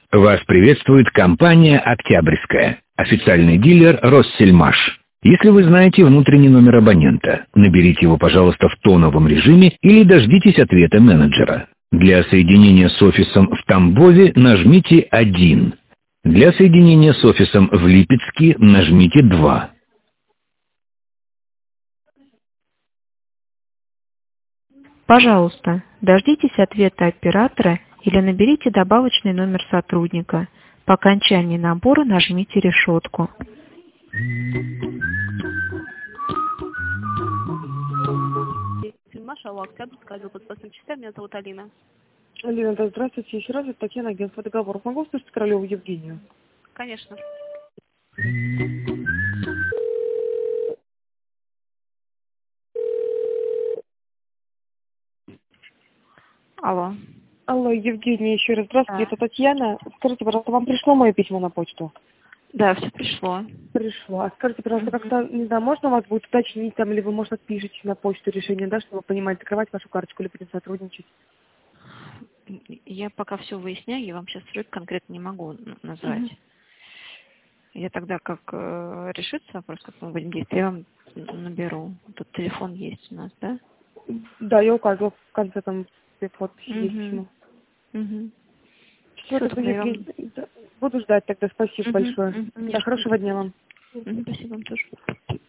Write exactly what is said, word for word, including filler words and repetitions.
Вас приветствует компания «Октябрьская», официальный дилер «Россельмаш». Если вы знаете внутренний номер абонента, наберите его, пожалуйста, в тоновом режиме или дождитесь ответа менеджера. Для соединения с офисом в Тамбове нажмите один. Для соединения с офисом в Липецке нажмите два. Пожалуйста, дождитесь ответа оператора или наберите добавочный номер сотрудника. По окончании набора нажмите решетку. Маша, Октябрьская, отдел подспасных частей. Меня зовут Алина. Алина, да, здравствуйте. Еще раз, это Татьяна, агентство договоров. Могу услышать Королеву Евгению? Конечно. Алло. Алло, Евгения, еще раз здравствуйте. Да. Это Татьяна. Скажите, пожалуйста, вам пришло мое письмо на почту? Да, все пришло. Пришло. А скажите, пожалуйста, Мгм. как-то, не знаю, можно у вас будет уточнить там, или вы, может, отпишите на почту решение, да, чтобы понимать, закрывать вашу карточку или будем сотрудничать? Я пока все выясняю, я вам сейчас срок конкретно не могу н- назвать. Мгм. Я тогда, как э, решится вопрос, как мы будем действовать, я вам н- наберу. Тут телефон есть у нас, да? Да, я указывала в конце там подписи есть Угу. письмо. Угу. Все, Все, тогда, тогда я вам... Евгения, да, буду ждать тогда. Спасибо Угу. большое. Угу. Не Да, что, хорошего дня вам. Мгм. Спасибо вам тоже.